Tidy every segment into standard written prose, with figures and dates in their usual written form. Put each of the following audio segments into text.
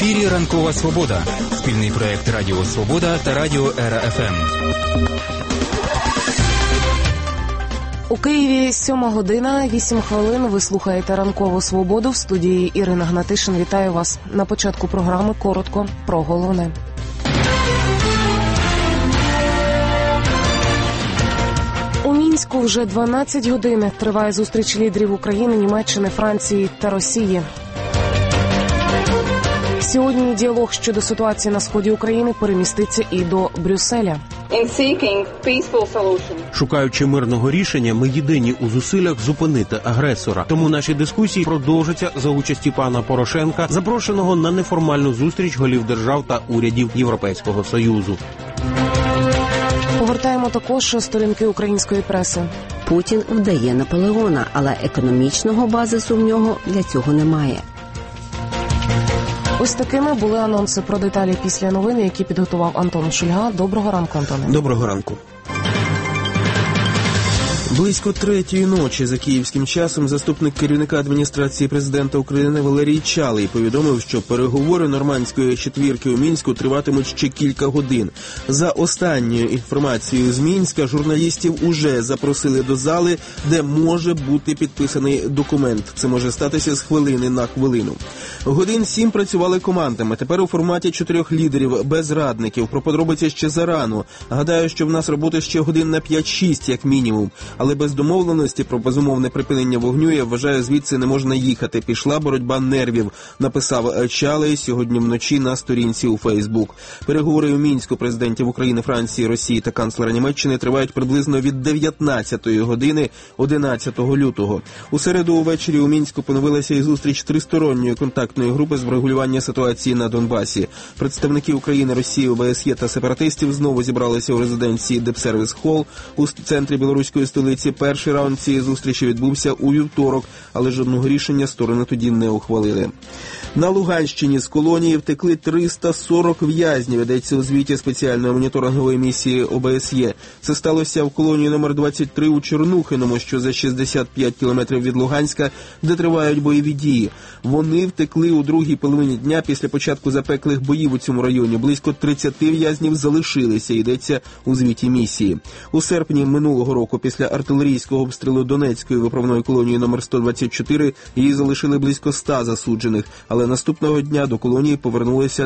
ефірі «Ранкова Свобода» – спільний проєкт Радіо Свобода та Радіо Ера ФМ. У Києві 7 година, 8 хвилин. Ви слухаєте «Ранкову Свободу». В студії Ірина Гнатишин. Вітаю вас. На початку програми коротко про головне. У Мінську вже 12 годин триває зустріч лідерів України, Німеччини, Франції та Росії. Сьогодні діалог щодо ситуації на сході України переміститься і до Брюсселя. Шукаючи мирного рішення, ми єдині у зусиллях зупинити агресора. Тому наші дискусії продовжаться за участі пана Порошенка, запрошеного на неформальну зустріч голів держав та урядів Європейського Союзу. Повертаємо також сторінки української преси. Путін вдає Наполеона, але економічного базису в нього для цього немає. Ось такими були анонси. Про деталі після новин, які підготував Антон Шульга. Доброго ранку, Антоне. Доброго ранку. Близько 3-ї ночі за київським часом заступник керівника адміністрації президента України Валерій Чалий повідомив, що переговори нормандської четвірки у Мінську триватимуть ще кілька годин. За останньою інформацією з Мінська, журналістів уже запросили до зали, де може бути підписаний документ. Це може статися з хвилини на хвилину. Годин 7 працювали командами. Тепер у форматі 4 лідерів, без радників. Про подробиці ще зарано. Гадаю, що в нас роботи ще годин на 5-6, як мінімум. Але без домовленості про безумовне припинення вогню, я вважаю, звідси не можна їхати. Пішла боротьба нервів, написав Чалий сьогодні вночі на сторінці у Фейсбук. Переговори у Мінську президентів України, Франції, Росії та канцлера Німеччини тривають приблизно від 19-ї години 11 лютого. У середу увечері у Мінську поновилася і зустріч тристоронньої контактної групи з врегулювання ситуації на Донбасі. Представники України, Росії, ОБСЄ та сепаратистів знову зібралися у резиденції Депсервіс Холл у центрі білоруської столиці. Перший раунд цієї зустрічі відбувся у вівторок, але жодного рішення сторони тоді не ухвалили. На Луганщині з колонії втекли 340 в'язнів, йдеться у звіті спеціальної моніторингової місії ОБСЄ. Це сталося в колонії номер 23 у Чорнухиному, що за 65 кілометрів від Луганська, де тривають бойові дії. Вони втекли у другій половині дня після початку запеклих боїв у цьому районі. Близько 30 в'язнів залишилися, йдеться у звіті місії. У серпні минулого року після артилерійського обстрілу Донецької виправної колонії номер 124 її залишили близько 100 засуджених, але наступного дня до колонії повернулися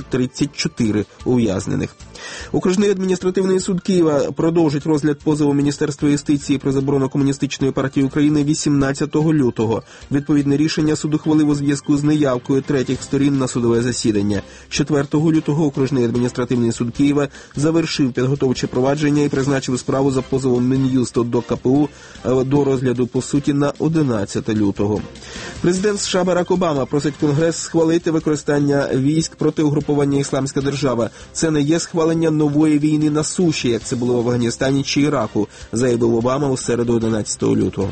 34 ув'язнених. Окружний адміністративний суд Києва продовжить розгляд позову Міністерства юстиції про заборону Комуністичної партії України 18 лютого. Відповідне рішення суд ухвалив у зв'язку з неявкою третіх сторін на судове засідання. 4 лютого Окружний адміністративний суд Києва завершив підготовче провадження і призначив справу за позовом Мін'юсту до КПУ до розгляду по суті на 11 лютого. Президент США Барак Обама просить Конгрес схвалити використання військ проти угрупування «Ісламська держава». Це не є схвалення нової війни на суші, як це було в Афганістані чи Іраку, заявив Обама у середу 11 лютого.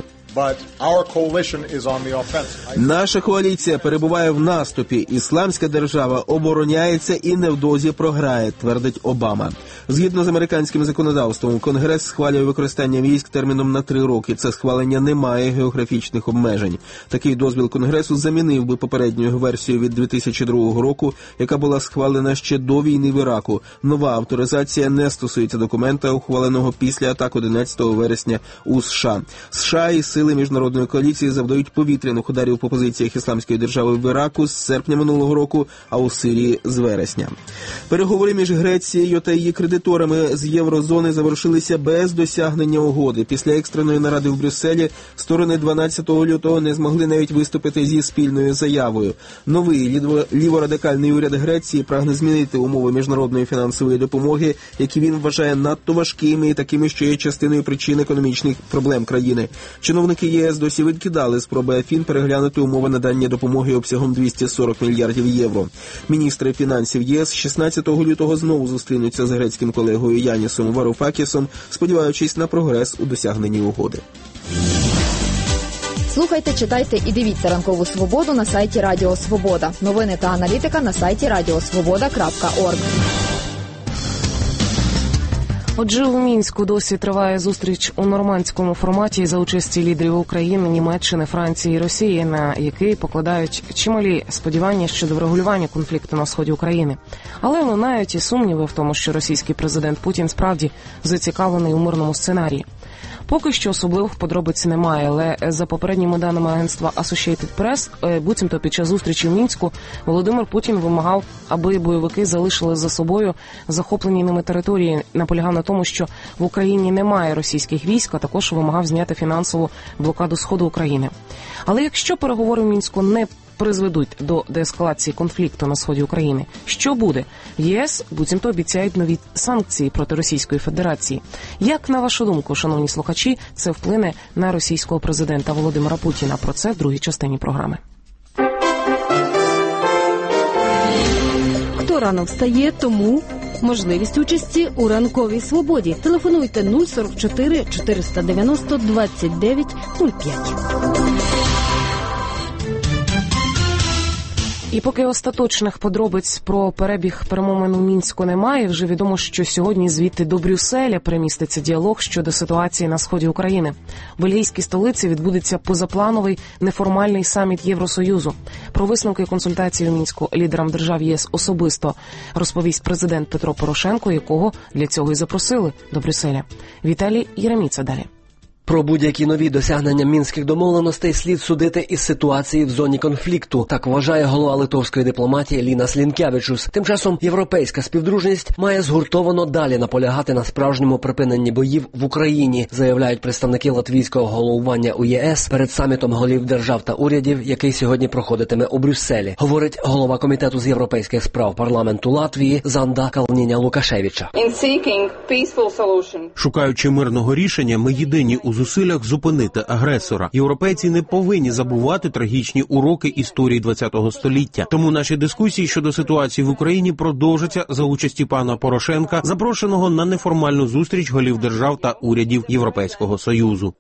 Наша коаліція перебуває в наступі. Ісламська держава обороняється і невдовзі програє, твердить Обама. Згідно з американським законодавством, Конгрес схвалює використання військ терміном на 3 роки. Це схвалення не має географічних обмежень. Такий дозвіл Конгресу замінив би попередню версію від 2002 року, яка була схвалена ще до війни в Іраку. Нова авторизація не стосується документа, ухваленого після атак 11 вересня у США. США і сили міжнародної коаліції завдають повітряних ударів по позиціях Ісламської держави в Іраку з серпня минулого року, а у Сирії з вересня. Переговори між Грецією та її кредиторами з Єврозони завершилися без досягнення угоди. Після екстреної наради в Брюсселі сторони 12 лютого не змогли навіть виступити зі спільною заявою. Новий ліворадикальний уряд Греції прагне змінити умови міжнародної фінансової допомоги, які він вважає надто важкими і такими, що є частиною причин економічних проблем країни. Чиновники ЄС досі відкидали спроби Афін переглянути умови надання допомоги обсягом 240 мільярдів євро. Міністри фінансів ЄС 16 лютого знову зустрінуться з грецьким колегою Янісом Варофакісом, сподіваючись на прогрес у досягненні угоди. Слухайте, читайте і дивіться «Ранкову Свободу» на сайті Радіо Свобода. Новини та аналітика на сайті radiosvoboda.org. Отже, у Мінську досі триває зустріч у нормандському форматі за участі лідерів України, Німеччини, Франції і Росії, на який покладають чималі сподівання щодо врегулювання конфлікту на сході України. Але лунають і сумніви в тому, що російський президент Путін справді зацікавлений у мирному сценарії. Поки що особливих подробиць немає, але за попередніми даними агентства Associated Press, буцімто під час зустрічі в Мінську Володимир Путін вимагав, аби бойовики залишили за собою захоплені ними території, наполягав на тому, що в Україні немає російських військ, а також вимагав зняти фінансову блокаду сходу України. Але якщо переговори в Мінську не призведуть до деескалації конфлікту на сході України, що буде? В ЄС буцімто обіцяють нові санкції проти Російської Федерації. Як, на вашу думку, шановні слухачі, це вплине на російського президента Володимира Путіна? Про це в другій частині програми. Хто рано встає, тому можливість участі у ранковій свободі. Телефонуйте 044 490 29 05. І поки остаточних подробиць про перебіг перемовин у Мінську немає, вже відомо, що сьогодні звідти до Брюсселя переміститься діалог щодо ситуації на сході України. В бельгійській столиці відбудеться позаплановий неформальний саміт Євросоюзу. Про висновки консультацій у Мінську лідерам держав ЄС особисто розповість президент Петро Порошенко, якого для цього і запросили до Брюсселя. Віталій Єреміца далі. Про будь-які нові досягнення мінських домовленостей слід судити із ситуації в зоні конфлікту, так вважає голова литовської дипломатії Лінас Лінкевичус. Тим часом європейська співдружність має згуртовано далі наполягати на справжньому припиненні боїв в Україні, заявляють представники латвійського головування у ЄС перед самітом голів держав та урядів, який сьогодні проходитиме у Брюсселі, говорить голова комітету з європейських справ парламенту Латвії Занда Калніня-Лукашевича. Шукаючи мирного рішення, ми єдині у зусиллях зупинити агресора. Європейці не повинні забувати трагічні уроки історії ХХ століття. Тому наші дискусії щодо ситуації в Україні продовжаться за участі пана Порошенка, запрошеного на неформальну зустріч голів держав та урядів Європейського Союзу.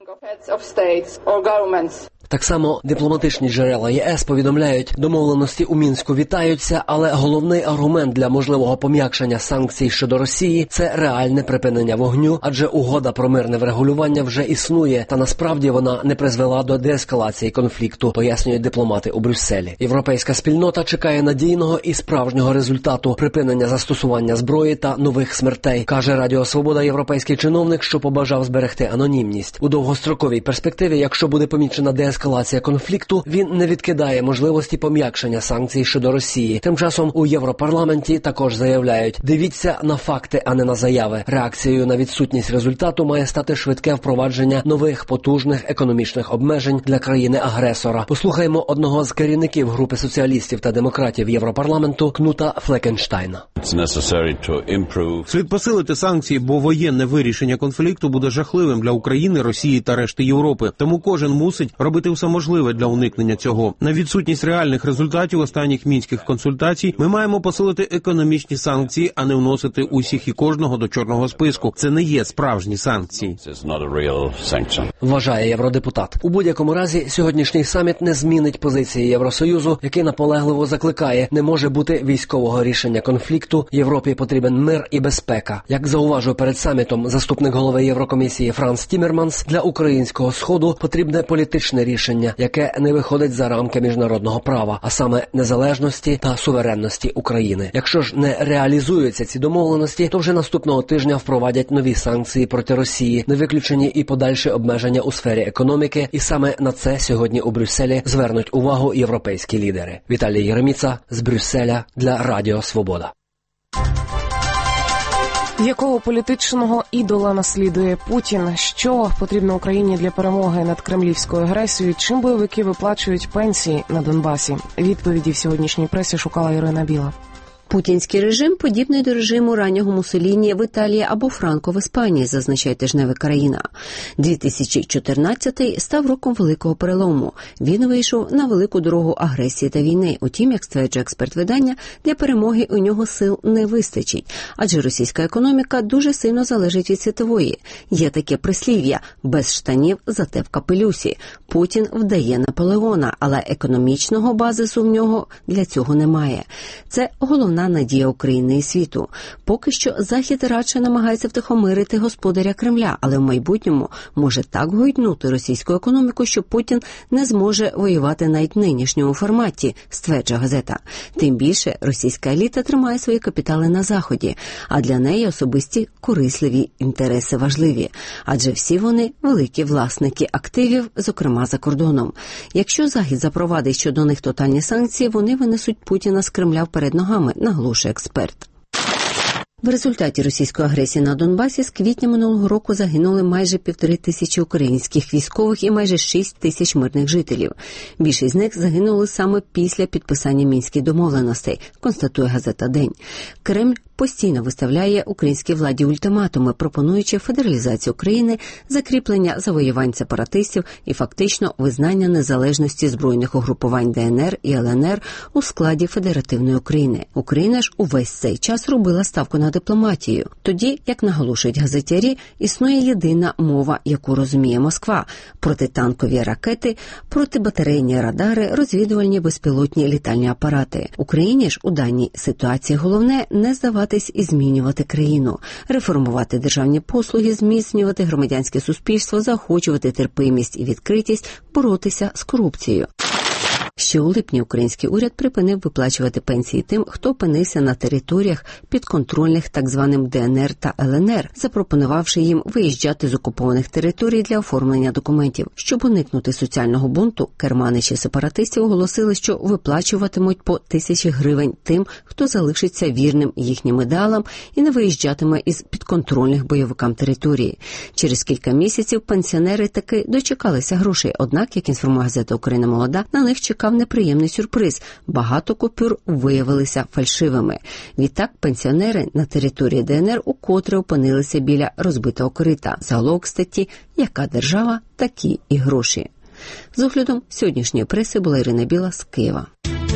Так само дипломатичні джерела ЄС повідомляють, домовленості у Мінську вітаються, але головний аргумент для можливого пом'якшення санкцій щодо Росії – це реальне припинення вогню, адже угода про мирне врегулювання вже існує, та насправді вона не призвела до деескалації конфлікту, пояснюють дипломати у Брюсселі. Європейська спільнота чекає надійного і справжнього результату припинення застосування зброї та нових смертей, каже Радіо Свобода європейський чиновник, що побажав зберегти анонімність. У довгостроковій перспективі, якщо буде помічена деескалація конфлікту, він не відкидає можливості пом'якшення санкцій щодо Росії. Тим часом у Європарламенті також заявляють: дивіться на факти, а не на заяви. Реакцією на відсутність результату має стати швидке впровадження нових потужних економічних обмежень для країни-агресора. Послухаємо одного з керівників групи соціалістів та демократів Європарламенту Кнута Флекенштайна. Слід посилити санкції, бо воєнне вирішення конфлікту буде жахливим для України, Росії та решти Європи. Тому кожен мусить робити все можливе для уникнення цього. На відсутність реальних результатів останніх мінських консультацій ми маємо посилити економічні санкції, а не вносити усіх і кожного до чорного списку. Це не є справжні санкції. Вважає євродепутат. У будь-якому разі сьогоднішній саміт не змінить позиції Євросоюзу, який наполегливо закликає: не може бути військового рішення конфлікту, Європі потрібен мир і безпека. Як зауважив перед самітом заступник голови Єврокомісії Франц Тіммерманс, для українського сходу потрібне політичне рішення, яке не виходить за рамки міжнародного права, а саме незалежності та суверенності України. Якщо ж не реалізуються ці домовленості, то вже наступного тижня впровадять нові санкції проти Росії, не виключені і подальші обмеження у сфері економіки, і саме на це сьогодні у Брюсселі звернуть увагу європейські лідери. Віталій Єреміца з Брюсселя для Радіо Свобода. Якого політичного ідола наслідує Путін? Що потрібно Україні для перемоги над кремлівською агресією? Чим бойовики виплачують пенсії на Донбасі? Відповіді в сьогоднішній пресі шукала Ірина Біла. Путінський режим подібний до режиму раннього Муссоліні в Італії або Франко в Іспанії, зазначає тижнева країна. 2014 став роком великого перелому. Він вийшов на велику дорогу агресії та війни. Утім, як стверджує експерт видання, для перемоги у нього сил не вистачить. Адже російська економіка дуже сильно залежить від світової. Є таке прислів'я: без штанів зате в капелюсі. Путін вдає Наполеона, але економічного базису в нього для цього немає. Це головна головна надія України і світу. Поки що Захід радше намагається втихомирити господаря Кремля, але в майбутньому може так гойднути російську економіку, що Путін не зможе воювати навіть в нинішньому форматі, стверджує газета. Тим більше російська еліта тримає свої капітали на Заході, а для неї особисті корисливі інтереси важливі, адже всі вони великі власники активів, зокрема за кордоном. Якщо Захід запровадить щодо них тотальні санкції, вони винесуть Путіна з Кремля вперед ногами, наголошує експерт. В результаті російської агресії на Донбасі з квітня минулого року загинули майже 1500 українських військових і майже 6000 мирних жителів. Більшість з них загинули саме після підписання Мінських домовленостей, констатує газета «День». Кремль постійно виставляє українській владі ультиматуми, пропонуючи федералізацію України, закріплення завоювань сепаратистів і фактично визнання незалежності збройних угрупувань ДНР і ЛНР у складі федеративної України. Україна ж увесь цей час робила ставку на дипломатію. Тоді, як наголошують газетярі, існує єдина мова, яку розуміє Москва – протитанкові ракети, протибатарейні радари, розвідувальні безпілотні літальні апарати. Україні ж у даній ситуації головне не здаватись і змінювати країну, реформувати державні послуги, зміцнювати громадянське суспільство, заохочувати терпимість і відкритість, боротися з корупцією. Ще у липні український уряд припинив виплачувати пенсії тим, хто опинився на територіях підконтрольних так званим ДНР та ЛНР, запропонувавши їм виїжджати з окупованих територій для оформлення документів. Щоб уникнути соціального бунту, керманичі сепаратистів оголосили, що виплачуватимуть по 1000 гривень тим, хто залишиться вірним їхнім ідеалам і не виїжджатиме із підконтрольних бойовикам території. Через кілька місяців пенсіонери таки дочекалися грошей, однак, як інформує газета «Україна молода», на них чекав неприємний сюрприз. Багато купюр виявилися фальшивими. Відтак пенсіонери на території ДНР укотре опинилися біля розбитого корита. Заголовок статті «Яка держава, такі і гроші». З оглядом сьогоднішньої преси була Ірина Біла з Києва.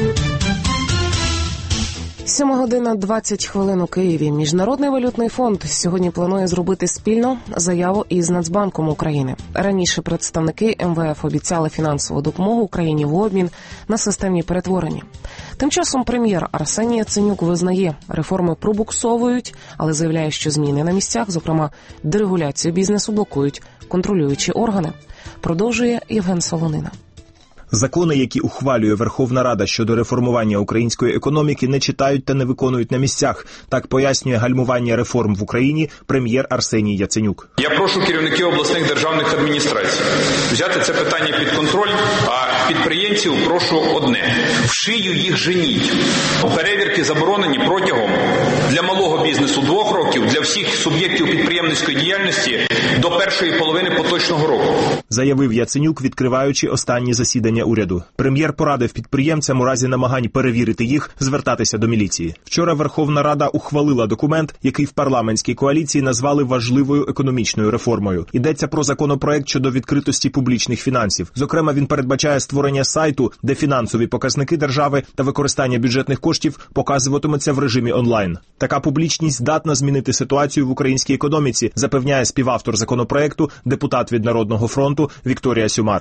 7:20 у Києві. Міжнародний валютний фонд сьогодні планує зробити спільну заяву із Нацбанком України. Раніше представники МВФ обіцяли фінансову допомогу Україні в обмін на системні перетворення. Тим часом прем'єр Арсеній Яценюк визнає, реформи пробуксовують, але заявляє, що зміни на місцях, зокрема дерегуляцію бізнесу, блокують контролюючі органи. Продовжує Євген Солонина. Закони, які ухвалює Верховна Рада щодо реформування української економіки, не читають та не виконують на місцях. Так пояснює гальмування реформ в Україні прем'єр Арсеній Яценюк. Я прошу керівників обласних державних адміністрацій взяти це питання під контроль, а підприємців прошу одне – в шию їх женіть. Перевірки заборонені протягом для малого бізнесу 2 років, для всіх суб'єктів підприємницької діяльності до першої половини поточного року. Заявив Яценюк, відкриваючи останні засідання уряду. Прем'єр порадив підприємцям у разі намагань перевірити їх звертатися до міліції. Вчора Верховна Рада ухвалила документ, який в парламентській коаліції назвали важливою економічною реформою. Йдеться про законопроект щодо відкритості публічних фінансів. Зокрема, він передбачає створення сайту, де фінансові показники держави та використання бюджетних коштів показуватимуться в режимі онлайн. Така публічність здатна змінити ситуацію в українській економіці, запевняє співавтор законопроекту, депутат від Народного фронту Вікторія Сюмар.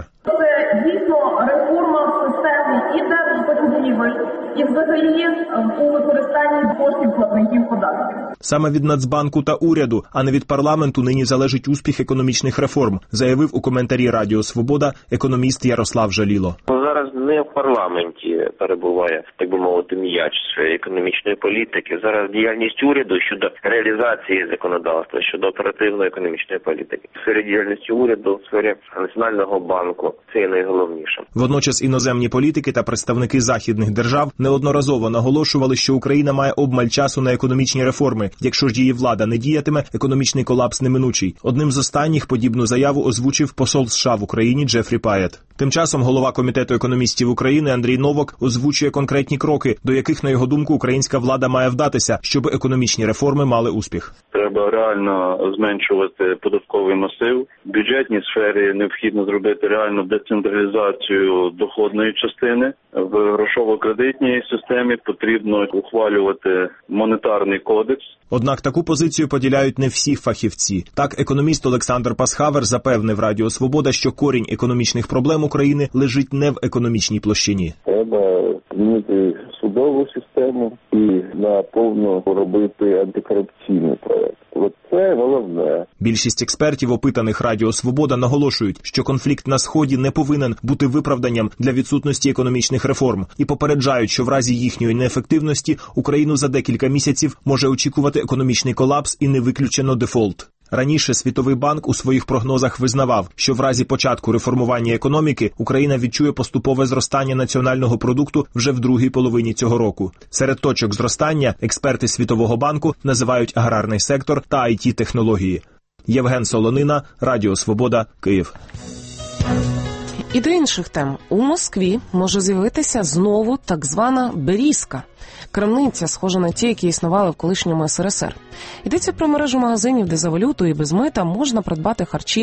І взагалі у використанні коштів платників податків. Саме від Нацбанку та уряду, а не від парламенту нині залежить успіх економічних реформ, заявив у коментарі Радіо Свобода економіст Ярослав Жаліло. Зараз не в парламенті перебуває, так би мовити, м'яч економічної політики. Зараз діяльність уряду щодо реалізації законодавства, щодо оперативної економічної політики. В сфері діяльності уряду, в сфері Національного банку – це є найголовніше. Водночас іноземні політики та представники західних держав неодноразово наголошували, що Україна має обмаль часу на економічні реформи. Якщо ж її влада не діятиме, економічний колапс неминучий. Одним з останніх подібну заяву озвучив посол США в Україні Джефрі Паєт. Тим часом голова Комітету економістів України Андрій Новак озвучує конкретні кроки, до яких, на його думку, українська влада має вдатися, щоб економічні реформи мали успіх. Треба реально зменшувати податковий масив. В бюджетній сфері необхідно зробити реальну децентралізацію доходної частини. В грошово-кредитній системі потрібно ухвалювати монетарний кодекс. Однак таку позицію поділяють не всі фахівці. Так, економіст Олександр Пасхавер запевнив Радіо Свобода, що корінь економічних проблем України лежить не в економічній економічній площині. Треба змінити судову систему і наповно робити антикорупційний проект. Це головне. Більшість експертів, опитаних Радіо Свобода, наголошують, що конфлікт на Сході не повинен бути виправданням для відсутності економічних реформ і попереджають, що в разі їхньої неефективності Україну за декілька місяців може очікувати економічний колапс і не виключено дефолт. Раніше Світовий банк у своїх прогнозах визнавав, що в разі початку реформування економіки Україна відчує поступове зростання національного продукту вже в другій половині цього року. Серед точок зростання експерти Світового банку називають аграрний сектор та IT-технології. Євген Солонина, Радіо Свобода, Київ. І до інших тем. У Москві може з'явитися знову так звана «берізка». Крамниця, схожа на ті, які існували в колишньому СРСР. Йдеться про мережу магазинів, де за валюту і без мита можна придбати харчі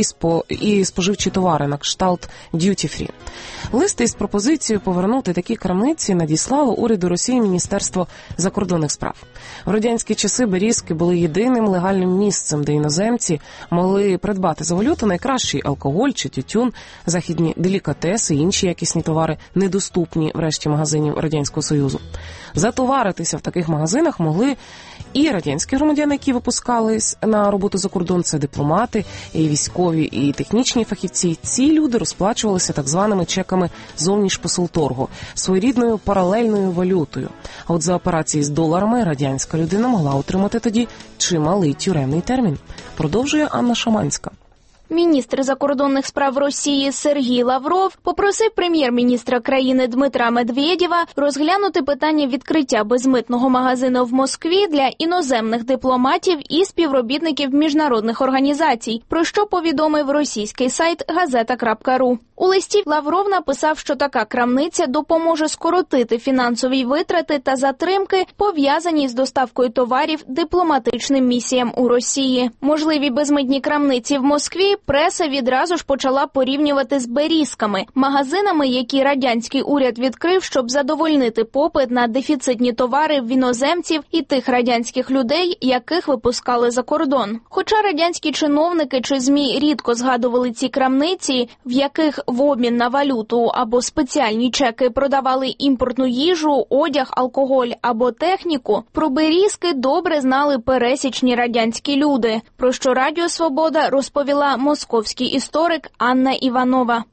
і споживчі товари на кшталт д'юті-фрі. Лист із пропозицією повернути такі крамниці надіслало уряду Росії Міністерство закордонних справ. В радянські часи берізки були єдиним легальним місцем, де іноземці могли придбати за валюту найкращий алкоголь чи тютюн, західні делікатеси і інші якісні товари, недоступні в решті магазинів Радянського Союзу. Затоваритися в таких магазинах могли і радянські громадяни, які випускались на роботу за кордон, це дипломати, і військові, і технічні фахівці. Ці люди розплачувалися так званими чеками зовнішпосолторгу, своєрідною паралельною валютою. А от за операції з доларами радянська людина могла отримати тоді чималий тюремний термін. Продовжує Анна Шаманська. Міністр закордонних справ Росії Сергій Лавров попросив прем'єр-міністра країни Дмитра Медведєва розглянути питання відкриття безмитного магазину в Москві для іноземних дипломатів і співробітників міжнародних організацій, про що повідомив російський сайт газета.ру. У листі Лавров написав, що така крамниця допоможе скоротити фінансові витрати та затримки, пов'язані з доставкою товарів дипломатичним місіям у Росії. Можливі безмитні крамниці в Москві преса відразу ж почала порівнювати з берізками, магазинами, які радянський уряд відкрив, щоб задовольнити попит на дефіцитні товари в іноземців і тих радянських людей, яких випускали за кордон. Хоча радянські чиновники чи ЗМІ рідко згадували ці крамниці, в яких в обмін на валюту або спеціальні чеки продавали імпортну їжу, одяг, алкоголь або техніку, про берізки добре знали пересічні радянські люди, про що Радіо Свобода розповіла московський історик Анна Іванова.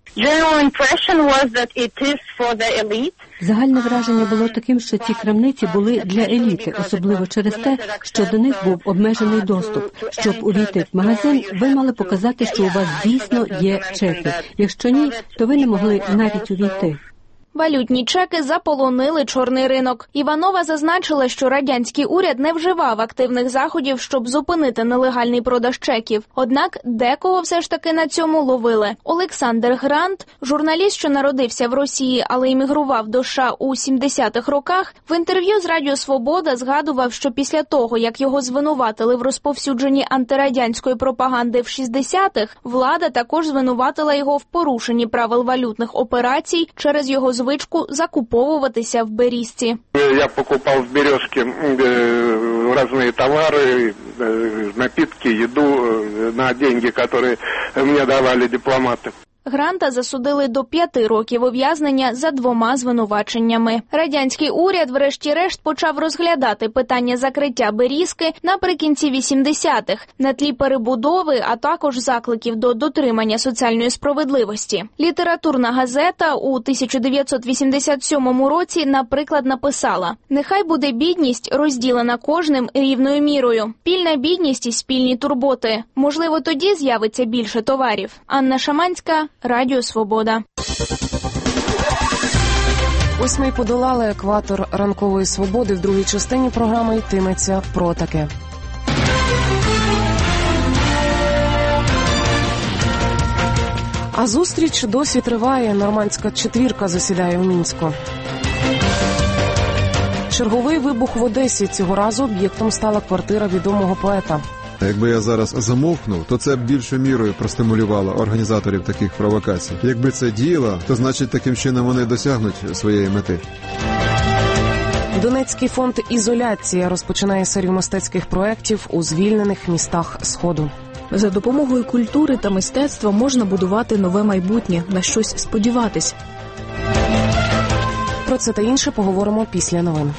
Загальне враження було таким, що ці крамниці були для еліти, особливо через те, що до них був обмежений доступ. Щоб увійти в магазин, ви мали показати, що у вас дійсно є чеки. Якщо ні, то ви не могли навіть увійти. Валютні чеки заполонили чорний ринок. Іванова зазначила, що радянський уряд не вживав активних заходів, щоб зупинити нелегальний продаж чеків. Однак декого все ж таки на цьому ловили. Олександр Грант, журналіст, що народився в Росії, але іммігрував до США у 70-х роках, в інтерв'ю з Радіо Свобода згадував, що після того, як його звинуватили в розповсюдженні антирадянської пропаганди в 60-х, влада також звинуватила його в порушенні правил валютних операцій через його звичку закуповуватися в берізці. Я покупав в березці різні товари, напитки, їду на гроші, які мені давали дипломати. Гранта засудили до 5 років ув'язнення за 2 звинуваченнями. Радянський уряд врешті-решт почав розглядати питання закриття берізки наприкінці 80-х на тлі перебудови, а також закликів до дотримання соціальної справедливості. Літературна газета у 1987 році, наприклад, написала: «Нехай буде бідність розділена кожним рівною мірою. Пільна бідність і спільні турботи. Можливо, тоді з'явиться більше товарів». Анна Шаманська, Радіо Свобода. Ось ми й подолали екватор ранкової свободи. В другій частині програми йтиметься про таке. А зустріч досі триває. Нормандська четвірка засідає у Мінську. Черговий вибух в Одесі. Цього разу об'єктом стала квартира відомого поета. Якби я зараз замовкнув, то це б більшою мірою простимулювало організаторів таких провокацій. Якби це діяло, то значить таким чином вони досягнуть своєї мети. Донецький фонд «Ізоляція» розпочинає серію мистецьких проєктів у звільнених містах Сходу. За допомогою культури та мистецтва можна будувати нове майбутнє, на щось сподіватись. Про це та інше поговоримо після новин.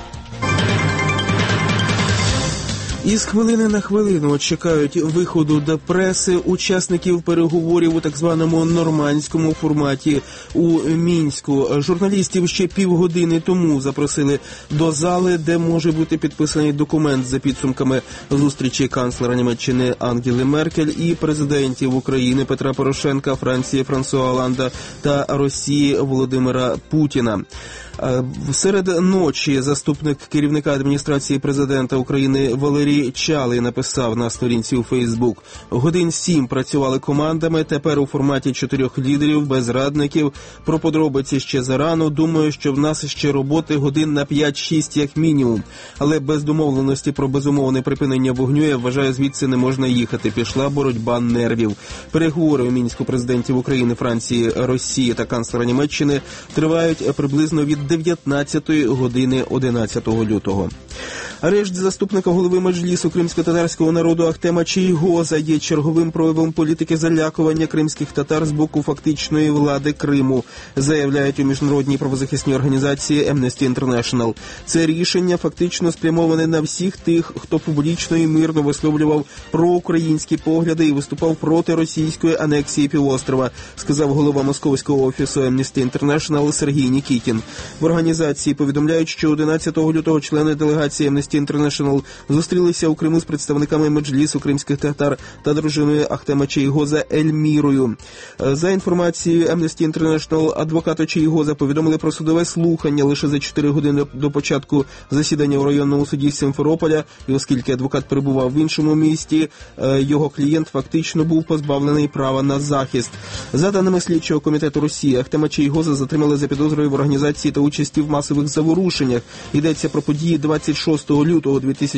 Із хвилини на хвилину чекають виходу до преси учасників переговорів у так званому нормандському форматі у Мінську. Журналістів ще півгодини тому запросили до зали, де може бути підписаний документ за підсумками зустрічі канцлера Німеччини Ангели Меркель і президентів України Петра Порошенка, Франції Франсуа Оланда та Росії Володимира Путіна. Серед ночі заступник керівника адміністрації президента України Валерій Чалий написав на сторінці у Фейсбук: «Годин 7 працювали командами, тепер у форматі 4 лідерів, без радників. Про подробиці ще зарано. Думаю, що в нас ще роботи годин на 5-6 як мінімум. Але без домовленості про безумовне припинення вогню, я вважаю, звідси не можна їхати. Пішла боротьба нервів». Переговори у Мінську президентів України, Франції, Росії та канцлера Німеччини тривають приблизно від 19 години 11 лютого. Арешт заступника голови Меджлісу кримсько-татарського народу Ахтема Чийгоза є черговим проявом політики залякування кримських татар з боку фактичної влади Криму, заявляють у міжнародній правозахисній організації Amnesty International. Це рішення фактично спрямоване на всіх тих, хто публічно і мирно висловлював проукраїнські погляди і виступав проти російської анексії півострова, сказав голова московського офісу Amnesty International Сергій Нікітін. В організації повідомляють, що 11 лютого члени делегації Amnesty International зустрілися у Криму з представниками Меджлісу кримських татар та дружиною Ахтема Чийгоза Ельмірою. За інформацією Amnesty International, адвоката Чийгоза повідомили про судове слухання лише за 4 години до початку засідання у районному суді Сімферополя, і оскільки адвокат перебував в іншому місті, його клієнт фактично був позбавлений права на захист. За даними слідчого комітету Росії, Ахтема Чийгоза затримали за підозрою в організації та участі в масових заворушеннях. Йдеться про події 26 лютого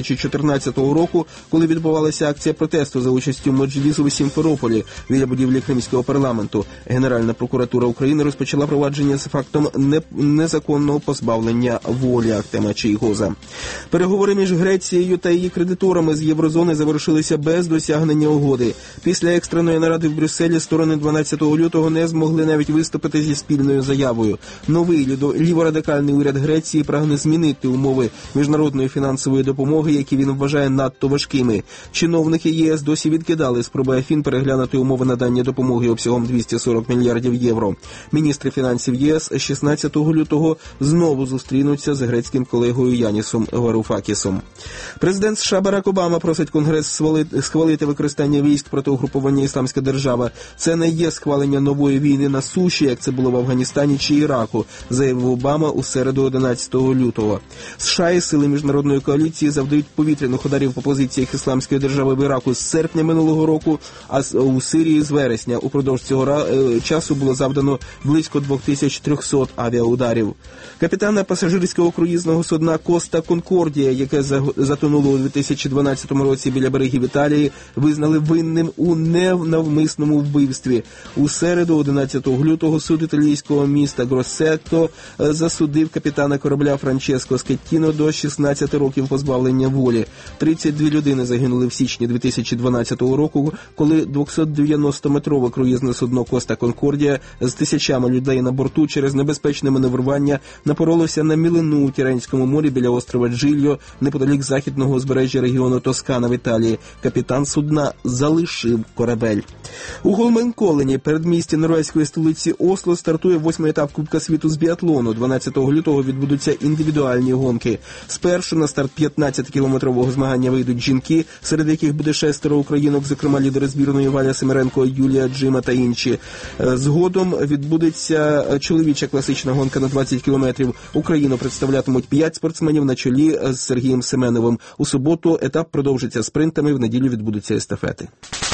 2014 року, коли відбувалася акція протесту за участю Меджлісу у Сімферополі біля будівлі Кримського парламенту. Генеральна прокуратура України розпочала провадження з фактом незаконного позбавлення волі Ахтема Чийгоза. Переговори між Грецією та її кредиторами з Єврозони завершилися без досягнення угоди. Після екстреної наради в Брюсселі сторони 12 лютого не змогли навіть виступити зі спільною заявою. Новий ліворадикальний уряд Греції прагне змінити умови міжнародної фінансової допомоги, які він вважає надто важкими. Чиновники ЄС досі відкидали спроби Афін переглянути умови надання допомоги обсягом 240 мільярдів євро. Міністри фінансів ЄС 16 лютого знову зустрінуться з грецьким колегою Янісом Варуфакісом. Президент США Барак Обама просить Конгрес схвалити використання військ проти угруповання «Ісламська держава». Це не є схвалення нової війни на суші, як це було в Афганістані чи Іраку, заявив Обама у середу 11 лютого. США і сили міжнародної коаліції завдають повітряних ударів по позиціях Ісламської держави в Іраку з серпня минулого року, а у Сирії з вересня. Упродовж цього часу було завдано близько 2300 авіаударів. Капітана пасажирського круїзного судна «Коста Конкордія», яке затонуло у 2012 році біля берегів Італії, визнали винним у ненавмисному вбивстві. У середу 11 лютого суд італійського міста Гроссето засудив капітана корабля Франческо Скеттіно до 16 років позбавлення волі. 32 людини загинули в січні 2012 року, коли 290-метрове круїзне судно «Коста Конкордія» з тисячами людей на борту через небезпечне маневрування напоролося на мілину у Тіренському морі біля острова Джильо, неподалік західного узбережжя регіону Тоскана в Італії. Капітан судна залишив корабель. У Голменколені, передмісті норвезької столиці Осло, стартує 8-й етап Кубка світу з біатлону. 12 лютого відбудуться індивідуальні гонки. Спершу на старт 15-кілометрового змагання вийдуть жінки, серед яких буде 6 українок, зокрема лідери збірної Валя Семеренко, Юлія Джима та інші. Згодом відбудеться чоловіча класична гонка на 20 кілометрів. Україну представлятимуть 5 спортсменів на чолі з Сергієм Семеновим. У суботу етап продовжиться спринтами, в неділю відбудуться естафети.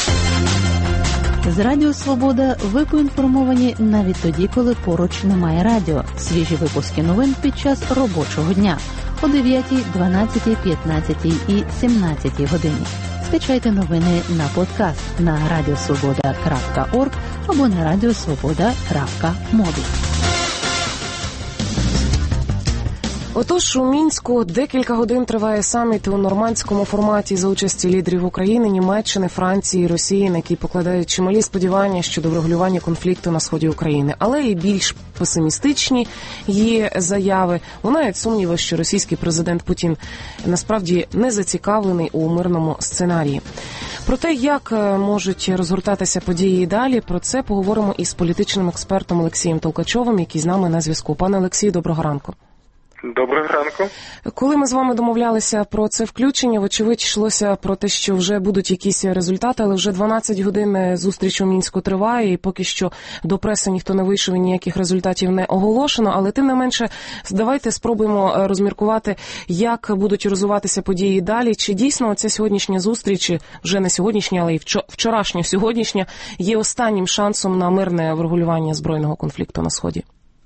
З Радіо Свобода ви поінформовані навіть тоді, коли поруч немає радіо. Свіжі випуски новин під час робочого дня о 9, 12, 15 і 17 годині. Скачайте новини на подкаст на radiosvoboda.org або на radiosvoboda.mobi. Отож, у Мінську декілька годин триває саміт у нормандському форматі за участі лідерів України, Німеччини, Франції і Росії, на які покладають чималі сподівання щодо врегулювання конфлікту на сході України. Але і більш песимістичні є заяви. Лунають сумніви, що російський президент Путін насправді не зацікавлений у мирному сценарії. Про те, як можуть розгортатися події далі, про це поговоримо із політичним експертом Олексієм Толкачовим, який з нами на зв'язку. Пане Олексію, доброго ранку. Доброго ранку. Коли ми з вами домовлялися про це включення, вочевидь йшлося про те, що вже будуть якісь результати, але вже 12 годин зустріч у Мінську триває, і поки що до преси ніхто не вийшов і ніяких результатів не оголошено. Але тим не менше, давайте спробуємо розміркувати, як будуть розвиватися події далі. Чи дійсно ця сьогоднішня зустріч, вже не сьогоднішня, але й вчорашня сьогоднішня, є останнім шансом на мирне врегулювання збройного конфлікту на Сході?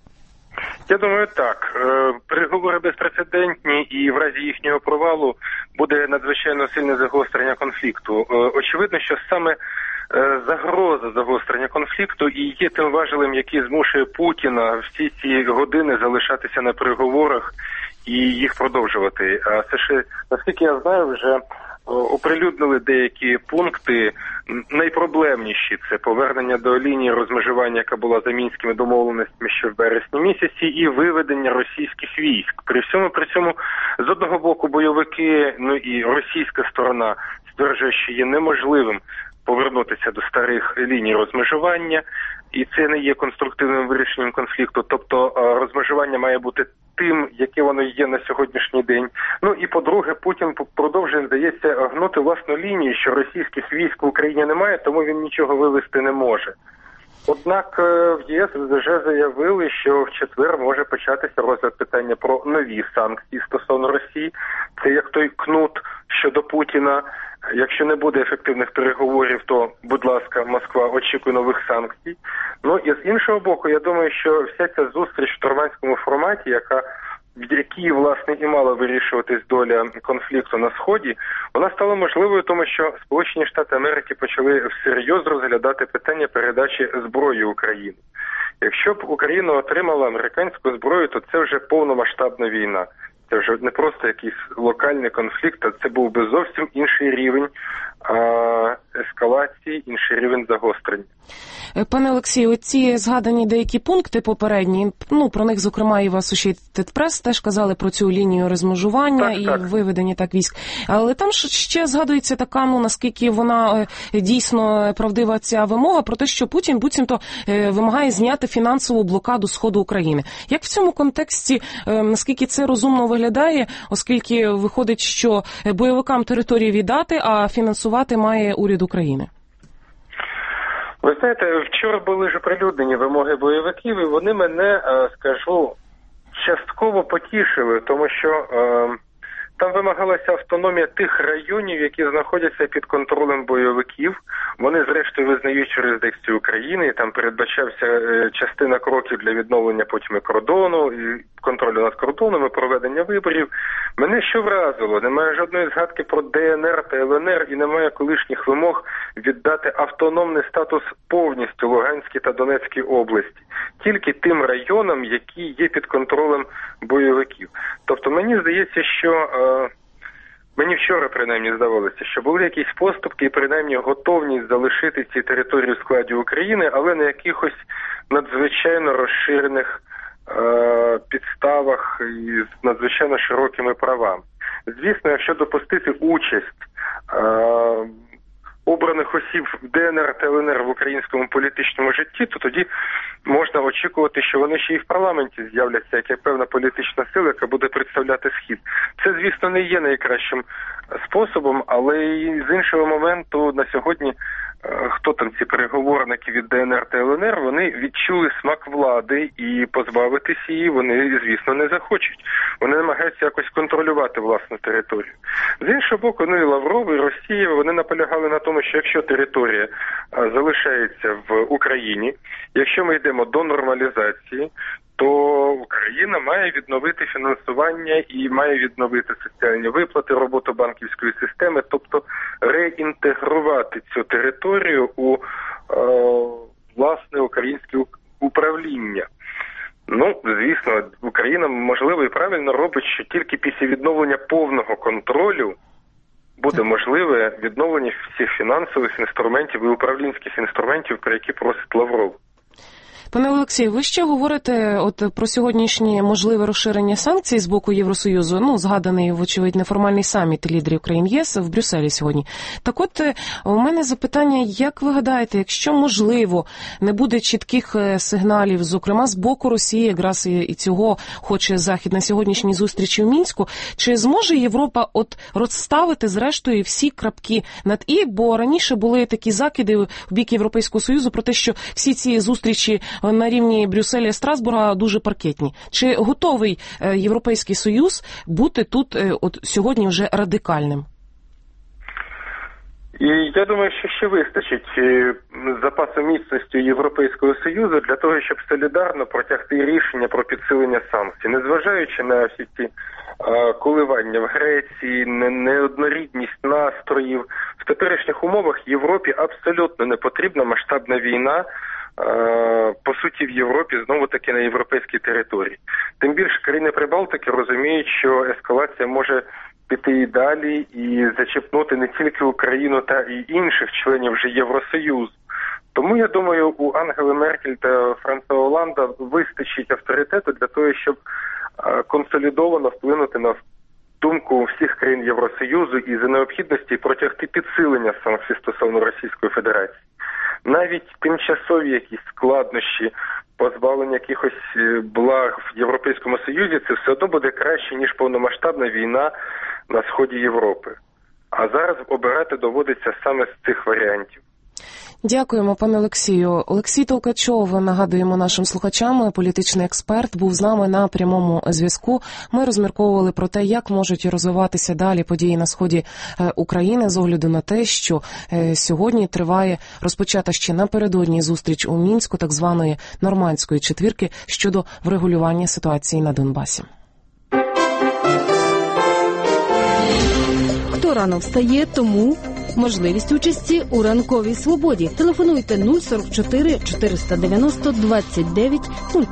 Я думаю, так. Переговори безпрецедентні, і в разі їхнього провалу буде надзвичайно сильне загострення конфлікту. Очевидно, що саме загроза загострення конфлікту і є тим важелем, який змушує Путіна всі ці години залишатися на переговорах і їх продовжувати. А США, наскільки я знаю, вже оприлюднили деякі пункти найпроблемніші. Це повернення до лінії розмежування, яка була за мінськими домовленостями ще в березні місяці, і виведення російських військ. При цьому, з одного боку, бойовики, і російська сторона стверджує, що є неможливим повернутися до старих ліній розмежування, і це не є конструктивним вирішенням конфлікту. Тобто розмежування має бути тим, яке воно є на сьогоднішній день. І по-друге, Путін продовжує, здається, гнути власну лінію, що російських військ в Україні немає, тому він нічого вивести не може. Однак в ЄС вже заявили, що в четвер може початися розгляд питання про нові санкції стосовно Росії. Це як той кнут щодо Путіна. Якщо не буде ефективних переговорів, то, будь ласка, Москва очікує нових санкцій. І з іншого боку, я думаю, що вся ця зустріч в нормандському форматі, в якій, власне, і мала вирішуватись доля конфлікту на Сході, вона стала можливою, тому що Сполучені Штати Америки почали всерйоз розглядати питання передачі зброї Україні. Якщо б Україна отримала американську зброю, то це вже повномасштабна війна. Це вже не просто якийсь локальний конфлікт, а це був би зовсім інший рівень ескалації, інший рівень загострення. Пане Олексію, оці згадані деякі пункти попередні, про них, зокрема, і в Associated Press теж казали про цю лінію розмежування виведення військ. Але там ще згадується така, наскільки вона дійсно правдива ця вимога, про те, що Путін буцімто вимагає зняти фінансову блокаду Сходу України. Як в цьому контексті, наскільки це розумно виглядає, оскільки виходить, що бойовикам території віддати, а фінансувати має уряд України? Ви знаєте, вчора були ж оприлюднені вимоги бойовиків, і вони мене, частково потішили, тому що там вимагалася автономія тих районів, які знаходяться під контролем бойовиків. Вони, зрештою, визнають юрисдикцію України, і там передбачався частина кроків для відновлення потім кордону, і контролю над кордоном, і проведення виборів. Мене що вразило? Немає жодної згадки про ДНР та ЛНР, і немає колишніх вимог віддати автономний статус повністю Луганській та Донецькій області. Тільки тим районам, які є під контролем бойовиків. Тобто мені здається, що мені вчора, принаймні, здавалося, що були якісь поступки і, принаймні, готовність залишити ці території в складі України, але на якихось надзвичайно розширених підставах і з надзвичайно широкими правами. Звісно, якщо допустити участь обраних осіб в ДНР та ЛНР в українському політичному житті, то тоді можна очікувати, що вони ще й в парламенті з'являться як певна політична сила, яка буде представляти Схід. Це, звісно, не є найкращим способом, але і з іншого моменту на сьогодні хто там ці переговорники від ДНР та ЛНР, вони відчули смак влади і позбавитись її вони, звісно, не захочуть. Вони намагаються якось контролювати власну територію. З іншого боку, і Лавров, і Росія, вони наполягали на тому, що якщо територія залишається в Україні, якщо ми йдемо до нормалізації, то Україна має відновити фінансування і має відновити соціальні виплати, роботу банківської системи, тобто реінтегрувати цю територію у власне українське управління. Ну, звісно, Україна, можливо, і правильно робить, що тільки після відновлення повного контролю буде можливе відновлення всіх фінансових інструментів і управлінських інструментів, про які просить Лавров. Пане Олексію, ви ще говорите про сьогоднішнє можливе розширення санкцій з боку Євросоюзу, згаданий, вочевидь, неформальний саміт лідерів країн ЄС в Брюсселі сьогодні. Так от, у мене запитання, як ви гадаєте, якщо, можливо, не буде чітких сигналів, зокрема, з боку Росії, якраз і цього хоче Захід на сьогоднішній зустрічі в Мінську, чи зможе Європа розставити, зрештою, всі крапки над «і», бо раніше були такі закиди в бік Європейського Союзу про те, що всі ці зустрічі на рівні Брюсселя і Страсбурга дуже паркетні. Чи готовий Європейський Союз бути тут сьогодні вже радикальним? І я думаю, що ще вистачить запасу міцності Європейського Союзу для того, щоб солідарно протягти рішення про підсилення санкцій, незважаючи на всі ці коливання в Греції, неоднорідність настроїв. В теперішніх умовах Європі абсолютно не потрібна масштабна війна, по суті, в Європі, знову-таки на європейській території. Тим більше країни Прибалтики розуміють, що ескалація може піти і далі, і зачепнути не тільки Україну та і інших членів вже Євросоюзу. Тому, я думаю, у Ангели Меркель та Франца Оланда вистачить авторитету для того, щоб консолідовано вплинути на думку всіх країн Євросоюзу і за необхідності протягти підсилення санкцій стосовно Російської Федерації. Навіть тимчасові якісь складнощі, позбавлення якихось благ в Європейському Союзі, це все одно буде краще, ніж повномасштабна війна на сході Європи. А зараз обирати доводиться саме з цих варіантів. Дякуємо, пане Олексію. Олексій Толкачов, нагадуємо нашим слухачам, політичний експерт, був з нами на прямому зв'язку. Ми розмірковували про те, як можуть розвиватися далі події на сході України з огляду на те, що сьогодні триває розпочата ще напередодні зустріч у Мінську так званої нормандської четвірки щодо врегулювання ситуації на Донбасі. Хто рано встає, тому можливість участі у ранковій свободі. Телефонуйте 044 490 29 05.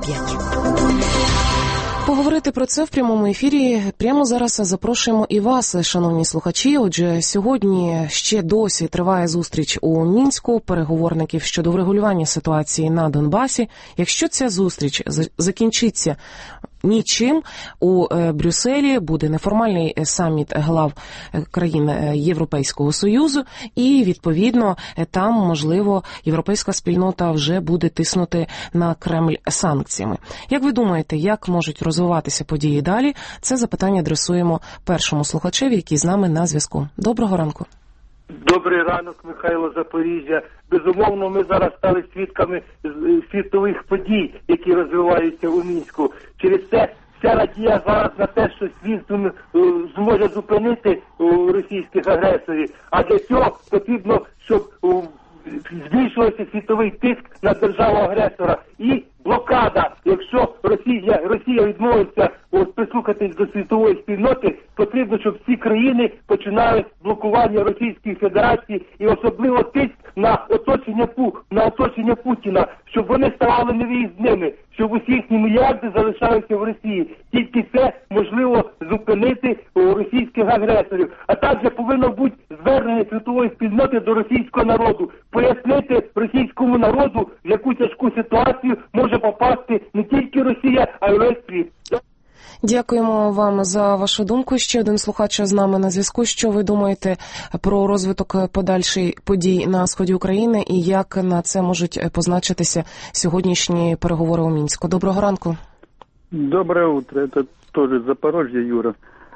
Поговорити про це в прямому ефірі прямо зараз запрошуємо і вас, шановні слухачі. Отже, сьогодні ще досі триває зустріч у Мінську переговорників щодо врегулювання ситуації на Донбасі. Якщо ця зустріч закінчиться нічим, у Брюсселі буде неформальний саміт глав країн Європейського Союзу, і, відповідно, там, можливо, європейська спільнота вже буде тиснути на Кремль санкціями. Як ви думаєте, як можуть розвиватися події далі? Це запитання адресуємо першому слухачеві, який з нами на зв'язку. Доброго ранку. Добрий ранок, Михайло, Запоріжжя. Безумовно, ми зараз стали свідками світових подій, які розвиваються у Мінську. Через це вся надія зараз на те, що світ зможе зупинити російських агресорів. А для цього потрібно, щоб збільшувався світовий тиск на державу-агресора. І блокада. Якщо Росія відмовиться прислухатись до світової спільноти, потрібно, щоб всі країни починали блокування Російської Федерації і особливо тиск на оточення Путіна, щоб вони ставали невиїзними, щоб усі їхні мільярди залишалися в Росії. Тільки це можливо зупинити російських агресорів. А також повинно бути звернення світової спільноти до російського народу, пояснити російському народу, в яку тяжку ситуацію може попасти не тільки Росія, а й весь світ. Дякуємо вам за вашу думку. Ще один слухач з нами на зв'язку. Що ви думаєте про розвиток подальших подій на сході України і як на це можуть позначитися сьогоднішні переговори у Мінську? Доброго ранку. Доброе утро. Это тоже Запорожье, Юра.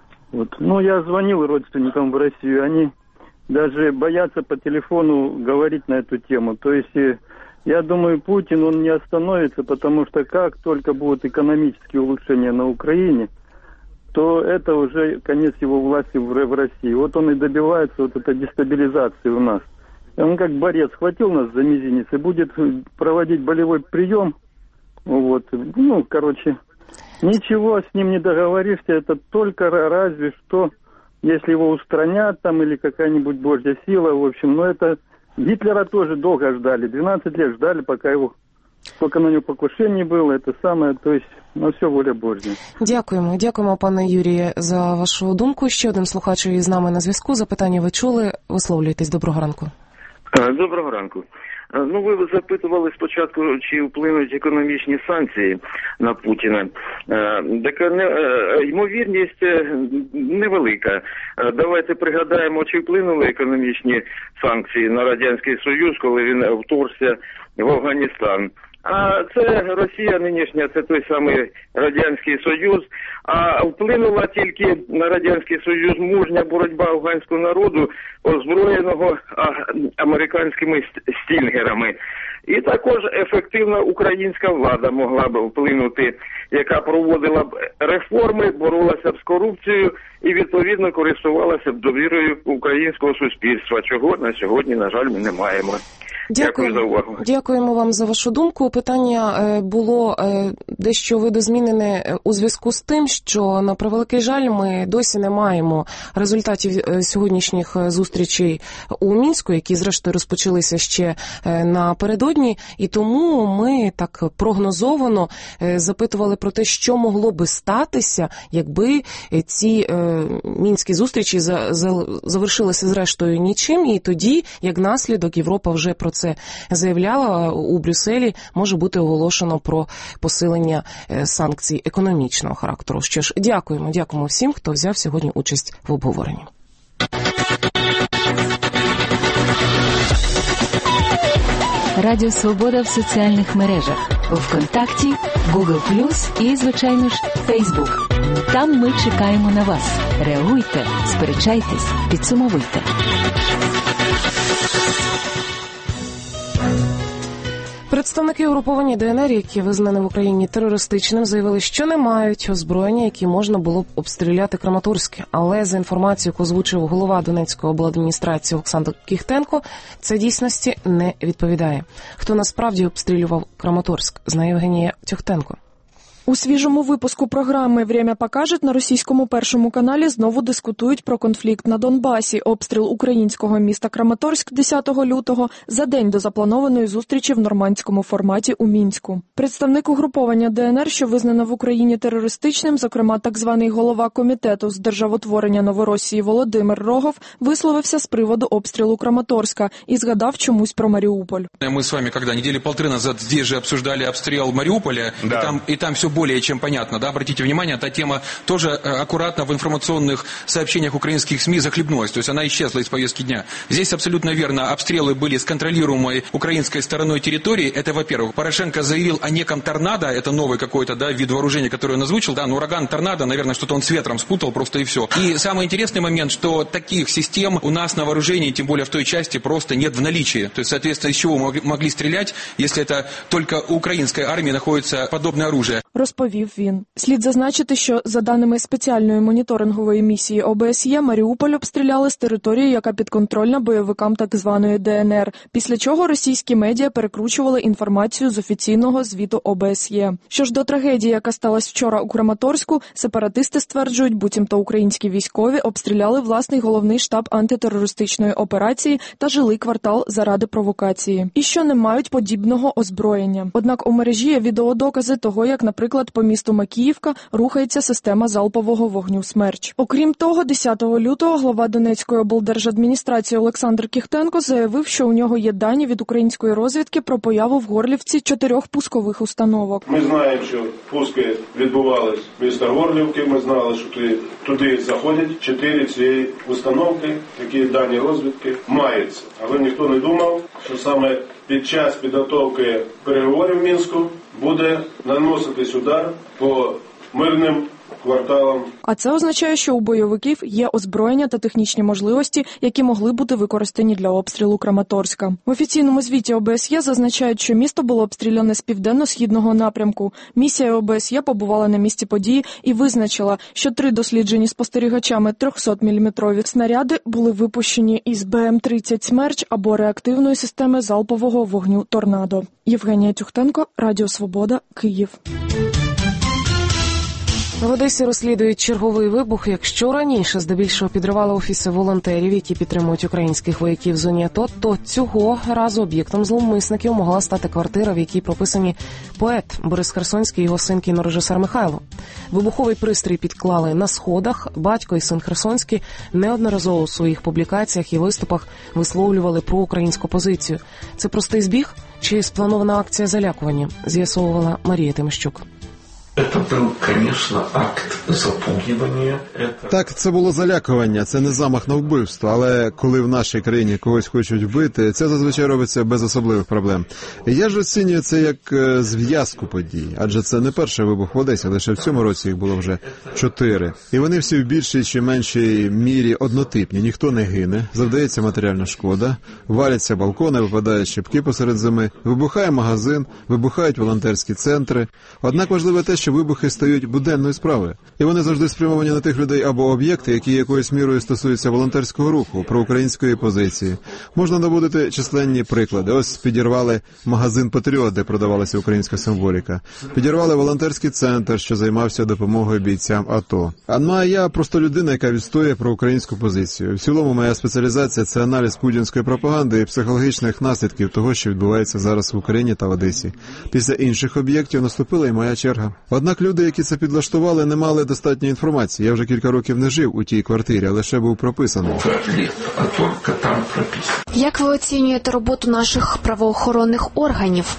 Я звонил родственникам в Россию. Они даже боятся по телефону говорить на эту тему. То есть, я думаю, Путин, он не остановится, потому что как только будут экономические улучшения на Украине, то это уже конец его власти в России. Вот он и добивается этой дестабилизации у нас. Он как борец схватил нас за мизинец и будет проводить болевой прием. Ничего с ним не договоришься, это только разве что, если его устранят там или какая-нибудь божья сила, это Гитлера тоже долго ждали, 12 лет ждали, пока его сколько на него покушений было, это самое, то есть, ну, все воля Божья. Дякуємо, пане Юріє, за вашу думку. Ще один слухач із нами на зв'язку. Запитання ви чули, висловлюйтесь. Доброго ранку. Доброго ранку. Ну, ви запитували спочатку, чи вплинуть економічні санкції на Путіна. Така ймовірність невелика. Давайте пригадаємо, чи вплинули економічні санкції на Радянський Союз, коли він вторгся в Афганістан. А це Росія нинішня, це той самий Радянський Союз. А вплинула тільки на Радянський Союз мужня боротьба афганського народу, озброєного американськими стінгерами. І також ефективна українська влада могла б вплинути, яка проводила б реформи, боролася б з корупцією і, відповідно, користувалася б довірою українського суспільства, чого на сьогодні, на жаль, ми не маємо. Дякую за увагу. Дякуємо вам за вашу думку. Питання було дещо видозмінене у зв'язку з тим, що, на превеликий жаль, ми досі не маємо результатів сьогоднішніх зустрічей у Мінську, які, зрештою, розпочалися ще напередодні, і тому ми так прогнозовано запитували про те, що могло би статися, якби ці мінські зустрічі завершилися, зрештою, нічим, і тоді, як наслідок, Європа вже про це заявляла, у Брюсселі може бути оголошено про посилення санкцій економічного характеру. Що ж, дякуємо всім, хто взяв сьогодні участь в обговоренні. Радіо Свобода в соціальних мережах. ВКонтакті, Google+, і, звичайно ж, Фейсбук. Там ми чекаємо на вас. Реагуйте, сперечайтесь, підсумовуйте. Представники угруповані ДНР, які визнані в Україні терористичним, заявили, що не мають озброєння, які можна було б обстріляти Краматорськ. Але за інформацією, яку озвучив голова Донецької обладміністрації Олександр Кіхтенко, це дійсності не відповідає. Хто насправді обстрілював Краматорськ, знає Євгенія Тюхтенко. У свіжому випуску програми «Время покаже» на російському першому каналі знову дискутують про конфлікт на Донбасі, обстріл українського міста Краматорськ 10 лютого за день до запланованої зустрічі в нормандському форматі у Мінську. Представник угруповання ДНР, що визнано в Україні терористичним, зокрема так званий голова комітету з державотворення Новоросії Володимир Рогов, висловився з приводу обстрілу Краматорська і згадав чомусь про Маріуполь. Ми з вами, коли неділі полтори назад здесь же обсуждали обстріл Маріуполя, і там все более чем понятно, да, обратите внимание, эта тема тоже аккуратно в информационных сообщениях украинских СМИ захлебнулась, то есть она исчезла из повестки дня. Здесь абсолютно верно, обстрелы были с контролируемой украинской стороной территории, это во-первых. Порошенко заявил о неком торнадо, это новый какой-то, да, вид вооружения, который он озвучил, да, но ураган торнадо, наверное, что-то он с ветром спутал, просто и все. И самый интересный момент, что таких систем у нас на вооружении, тем более в той части, просто нет в наличии. То есть, соответственно, из чего мы могли стрелять, если это только у украинской армии находится подобное оружие. Розповів він. Слід зазначити, що за даними спеціальної моніторингової місії ОБСЄ, Маріуполь обстріляли з території, яка підконтрольна бойовикам так званої ДНР, після чого російські медіа перекручували інформацію з офіційного звіту ОБСЄ. Що ж до трагедії, яка сталася вчора у Краматорську, сепаратисти стверджують, буцімто українські військові обстріляли власний головний штаб антитерористичної операції та жилий квартал заради провокації. І що не мають подібного озброєння. Однак у мережі є відеодокази того, як, наприклад, по місту Макіївка рухається система залпового вогню «Смерч». Окрім того, 10 лютого глава Донецької облдержадміністрації Олександр Кіхтенко заявив, що у нього є дані від української розвідки про появу в Горлівці 4 пускових установок. Ми знаємо, що пуски відбувались міста Горлівки, ми знали, що туди заходять 4 цієї установки, такі дані розвідки маються. Але ніхто не думав, що саме під час підготовки переговорів в Мінську буде наноситись удар по мирним кварталам. А це означає, що у бойовиків є озброєння та технічні можливості, які могли бути використані для обстрілу Краматорська. В офіційному звіті ОБСЄ зазначають, що місто було обстріляне з південно-східного напрямку. Місія ОБСЄ побувала на місці події і визначила, що 3 досліджені спостерігачами 300-мм снаряди були випущені із БМ-30 «Смерч» або реактивної системи залпового вогню «Торнадо». Євгенія Тюхтенко, Радіо Свобода, Київ. В Одесі розслідують черговий вибух. Якщо раніше здебільшого підривали офіси волонтерів, які підтримують українських вояків в зоні АТО, то цього разу об'єктом зловмисників могла стати квартира, в якій прописані поет Борис Херсонський і його син кінорежисер Михайло. Вибуховий пристрій підклали на сходах. Батько і син Херсонський неодноразово у своїх публікаціях і виступах висловлювали проукраїнську позицію. Це простий збіг чи спланована акція залякування, з'ясовувала Марія Тимощук. Це був, звісно, акт запугування. Так, це було залякування, це не замах на вбивство, але коли в нашій країні когось хочуть вбити, це зазвичай робиться без особливих проблем. Я ж оцінюю це як зв'язку подій, адже це не перший вибух в Одесі, лише в цьому році їх було вже 4. І вони всі в більшій чи меншій мірі однотипні. Ніхто не гине, завдається матеріальна шкода, валяться балкони, випадають щепки посеред зими, вибухає магазин, вибухають волонтерські центри. Однак важливо те, що вибухи стають буденною справою. І вони завжди спрямовані на тих людей або об'єкти, які якоюсь мірою стосуються волонтерського руху, проукраїнської позиції. Можна наводити численні приклади. Ось підірвали магазин «Патріот», де продавалася українська символіка. Підірвали волонтерський центр, що займався допомогою бійцям АТО. А я просто людина, яка відстоює проукраїнську позицію. В цілому моя спеціалізація – це аналіз путінської пропаганди і психологічних наслідків того, що відбувається зараз в Україні та в Одесі. Після інших об'єктів наступила і моя черга. Однак люди, які це підлаштували, не мали достатньо інформації. Я вже кілька років не жив у тій квартирі, а лише був прописаний. Як ви оцінюєте роботу наших правоохоронних органів?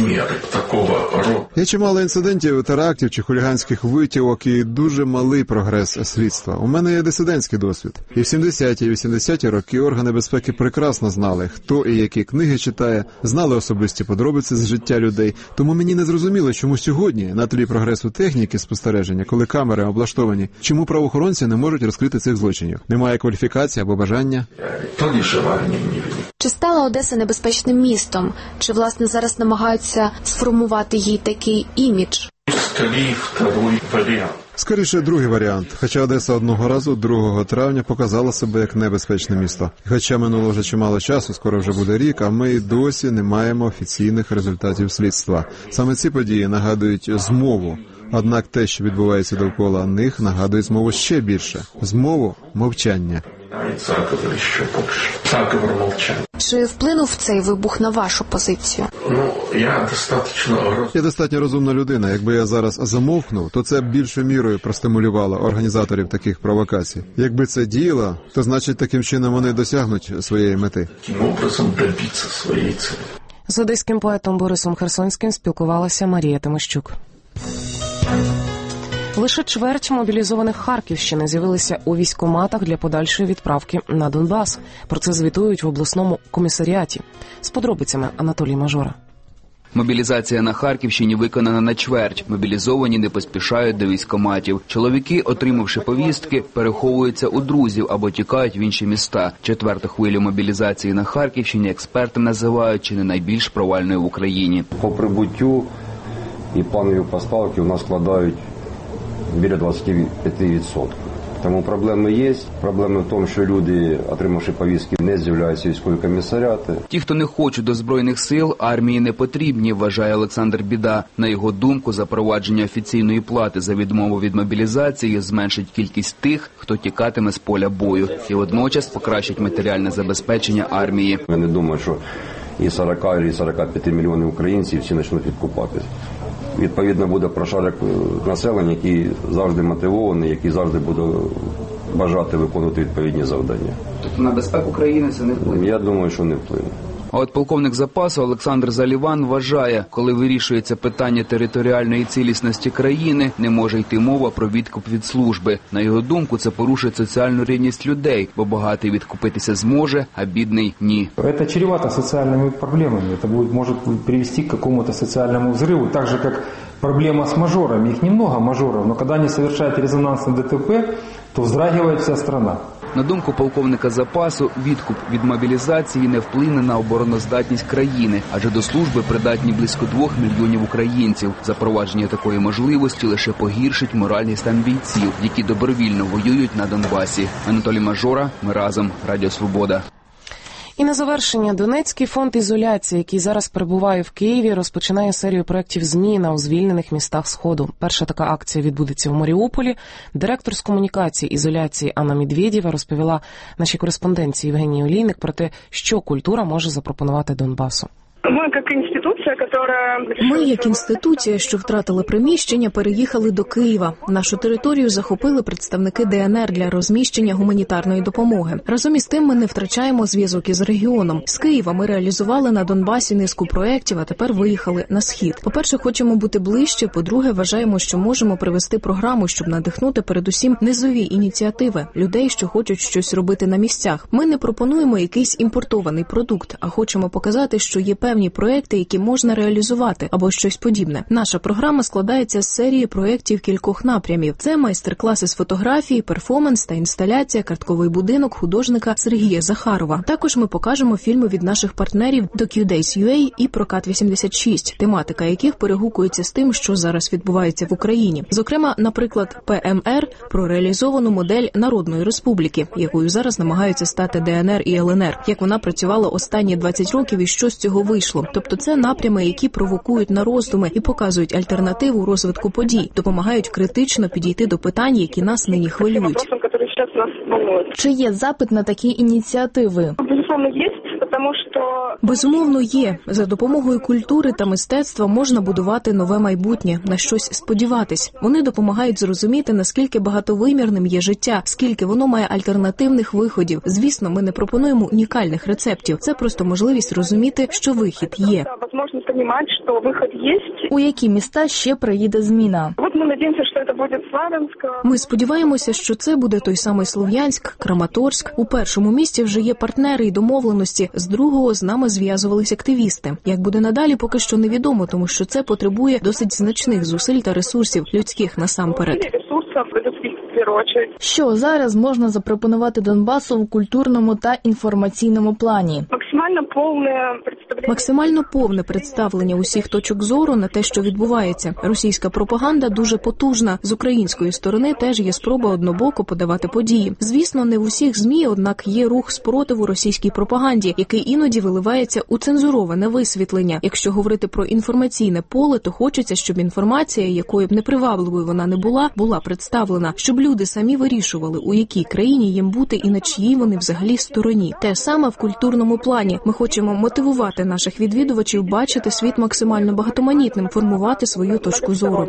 Є чимало інцидентів, терактів чи хуліганських витівок і дуже малий прогрес слідства. У мене є дисидентський досвід. І в 70-ті, і 80-ті роки органи безпеки прекрасно знали, хто і які книги читає, знали особисті подробиці з життя людей. Тому мені не зрозуміло, чому сьогодні, на тлі прогресу техніки спостереження, коли камери облаштовані, чому правоохоронці не можуть розкрити цих злочинів. Немає кваліфікації або бажання. Чи стала Одеса небезпечним містом? Чи, власне, зараз намагаються сформувати їй такий імідж? Скоріше, другий варіант. Хоча Одеса одного разу, 2 травня, показала себе як небезпечне місто. Хоча минуло вже чимало часу, скоро вже буде рік, а ми й досі не маємо офіційних результатів слідства. Саме ці події нагадують змову. Однак те, що відбувається довкола них, нагадує змову ще більше. Змову мовчання. Чи вплинув цей вибух на вашу позицію? Я достатньо розумна людина. Якби я зараз замовкнув, то це б більшою мірою простимулювало організаторів таких провокацій. Якби це діяло, то значить таким чином вони досягнуть своєї мети. З одеським поетом Борисом Херсонським спілкувалася Марія Тимощук. Лише чверть мобілізованих Харківщини з'явилися у військкоматах для подальшої відправки на Донбас. Про це звітують в обласному комісаріаті. З подробицями Анатолій Мажора. Мобілізація на Харківщині виконана на чверть. Мобілізовані не поспішають до військкоматів. Чоловіки, отримавши повістки, переховуються у друзів або тікають в інші міста. 4-ту хвилю мобілізації на Харківщині експерти називають чи не найбільш провальною в Україні. По прибуттю і планові поставки у нас складають біля 25%. Тому проблеми є. Проблеми в тому, що люди, отримавши повістки, не з'являються в військові комісаріати. Ті, хто не хочуть до Збройних сил, армії не потрібні, вважає Олександр Біда. На його думку, запровадження офіційної плати за відмову від мобілізації зменшить кількість тих, хто тікатиме з поля бою, і водночас покращить матеріальне забезпечення армії. Я не думаю, що і 40, і 45 мільйонів українців всі почнуть відкупатися. Відповідно, буде прошарок населення, який завжди мотивований, який завжди буде бажати виконувати відповідні завдання. Тобто на безпеку країни це не вплине? Я думаю, що не вплине. А от полковник запасу Олександр Заліван вважає, коли вирішується питання територіальної цілісності країни, не може йти мова про відкуп від служби. На його думку, це порушить соціальну рівність людей, бо багатий відкупитися зможе, а бідний – ні. Це чревато соціальними проблемами. Це може привести к какому-то соціальному взриву, так же, як проблема з мажорами. Їх немного мажорів, але коли вони совершають резонансне ДТП, то вздрагиває вся страна. На думку полковника запасу, відкуп від мобілізації не вплине на обороноздатність країни, адже до служби придатні близько 2 мільйонів українців. Запровадження такої можливості лише погіршить моральний стан бійців, які добровільно воюють на Донбасі. Анатолій Мажора, ми разом, Радіо Свобода. І на завершення Донецький фонд ізоляції, який зараз перебуває в Києві, розпочинає серію проєктів зміна у звільнених містах Сходу. Перша така акція відбудеться в Маріуполі. Директор з комунікації ізоляції Анна Медведєва розповіла нашій кореспонденції Євгенії Олійник про те, що культура може запропонувати Донбасу. Ми, як інституція, що втратили приміщення, переїхали до Києва. Нашу територію захопили представники ДНР для розміщення гуманітарної допомоги. Разом із тим ми не втрачаємо зв'язок із регіоном. З Києва ми реалізували на Донбасі низку проєктів, а тепер виїхали на Схід. По-перше, хочемо бути ближче, по-друге, вважаємо, що можемо привести програму, щоб надихнути передусім низові ініціативи, людей, що хочуть щось робити на місцях. Ми не пропонуємо якийсь імпортований продукт, а хочемо показати, що є певні проєкти, які можна реалізувати, або щось подібне. Наша програма складається з серії проєктів кількох напрямів. Це майстер-класи з фотографії, перформанс та інсталяція, картковий будинок художника Сергія Захарова. Також ми покажемо фільми від наших партнерів DocuDays.ua і Прокат86, тематика яких перегукується з тим, що зараз відбувається в Україні. Зокрема, наприклад, ПМР про реалізовану модель Народної Республіки, якою зараз намагаються стати ДНР і ЛНР. Як вона працювала останні 20 років і що з цього вийшло. Тобто це напрями, які провокують на роздуми і показують альтернативу розвитку подій, допомагають критично підійти до питань, які нас нині хвилюють. Чи є запит на такі ініціативи? Безумовно, є. За допомогою культури та мистецтва можна будувати нове майбутнє, на щось сподіватись. Вони допомагають зрозуміти, наскільки багатовимірним є життя, скільки воно має альтернативних виходів. Звісно, ми не пропонуємо унікальних рецептів. Це просто можливість розуміти, що вихід є. У які міста ще приїде зміна? Ми сподіваємося, що це буде той самий Слов'янськ, Краматорськ. У першому місті вже є партнери і домовленості, з другого з нами зв'язувались активісти. Як буде надалі, поки що невідомо, тому що це потребує досить значних зусиль та ресурсів, людських насамперед. Що зараз можна запропонувати Донбасу в культурному та інформаційному плані? Максимально повне представлення усіх точок зору на те, що відбувається. Російська пропаганда дуже потужна. З української сторони теж є спроба однобоко подавати події. Звісно, не в усіх ЗМІ, однак є рух спротиву російській пропаганді, який іноді виливається у цензуроване висвітлення. Якщо говорити про інформаційне поле, то хочеться, щоб інформація, якою б непривабливою вона не була, була представлена, щоб люди самі вирішували, у якій країні їм бути і на чиїй вони взагалі стороні. Те саме в культурному плані. Ми хочемо мотивувати наших відвідувачів бачити світ максимально багатоманітним, формувати свою точку зору.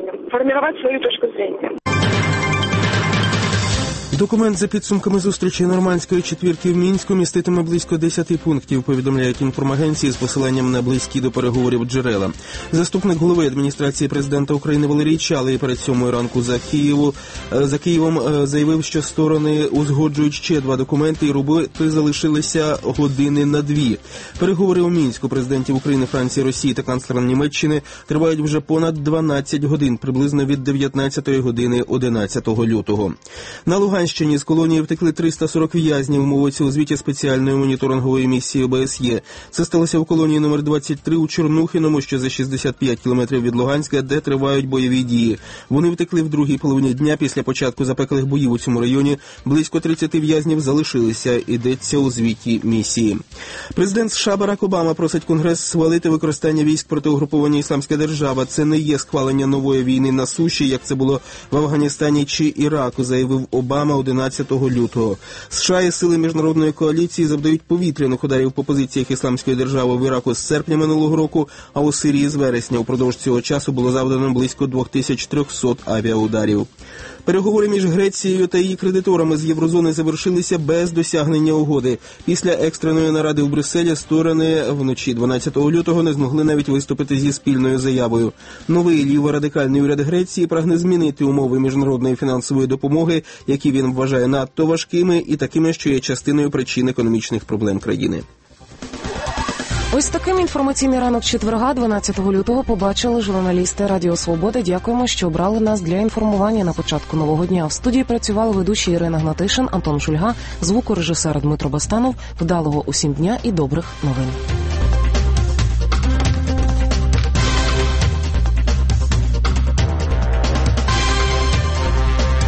Документ за підсумками зустрічі нормандської четвірки в Мінську міститиме близько 10 пунктів, повідомляють інформагенції з посиланням на близькі до переговорів джерела. Заступник голови адміністрації президента України Валерій Чалий перед 7 ранку за Києвом заявив, що сторони узгоджують ще 2 документи і роботи залишилися години на 2. Переговори у Мінську президентів України, Франції, Росії та канцлера Німеччини тривають вже понад 12 годин, приблизно від 19 години 11 лютого. На Луганщині з колонії втекли 340 в'язнів, мовиться у звіті спеціальної моніторингової місії ОБСЄ. Це сталося в колонії номер 23 у Чорнухиному, що за 65 кілометрів від Луганська, де тривають бойові дії. Вони втекли в другій половині дня після початку запеклих боїв у цьому районі. Близько 30 в'язнів залишилися, йдеться у звіті місії. Президент США Барак Обама просить Конгрес схвалити використання військ проти угруповання «Ісламська держава». Це не є схвалення нової війни на суші, як це було в Афганістані чи Іраку, заявив Обама 11 лютого. США і сили міжнародної коаліції завдають повітряних ударів по позиціях Ісламської держави в Іраку з серпня минулого року, а у Сирії з вересня. Упродовж цього часу було завдано близько 2300 авіаударів. Переговори між Грецією та її кредиторами з Єврозони завершилися без досягнення угоди. Після екстреної наради в Брюсселі сторони вночі 12 лютого не змогли навіть виступити зі спільною заявою. Новий ліворадикальний уряд Греції прагне змінити умови міжнародної фінансової допомоги, які він вважає надто важкими і такими, що є частиною причин економічних проблем країни. Ось таким інформаційний ранок четверга, 12 лютого, побачили журналісти Радіо Свобода. Дякуємо, що обрали нас для інформування на початку нового дня. В студії працювали ведучі Ірина Гнатишин, Антон Шульга, звукорежисер Дмитро Бастанов. Вдалого усім дня і добрих новин.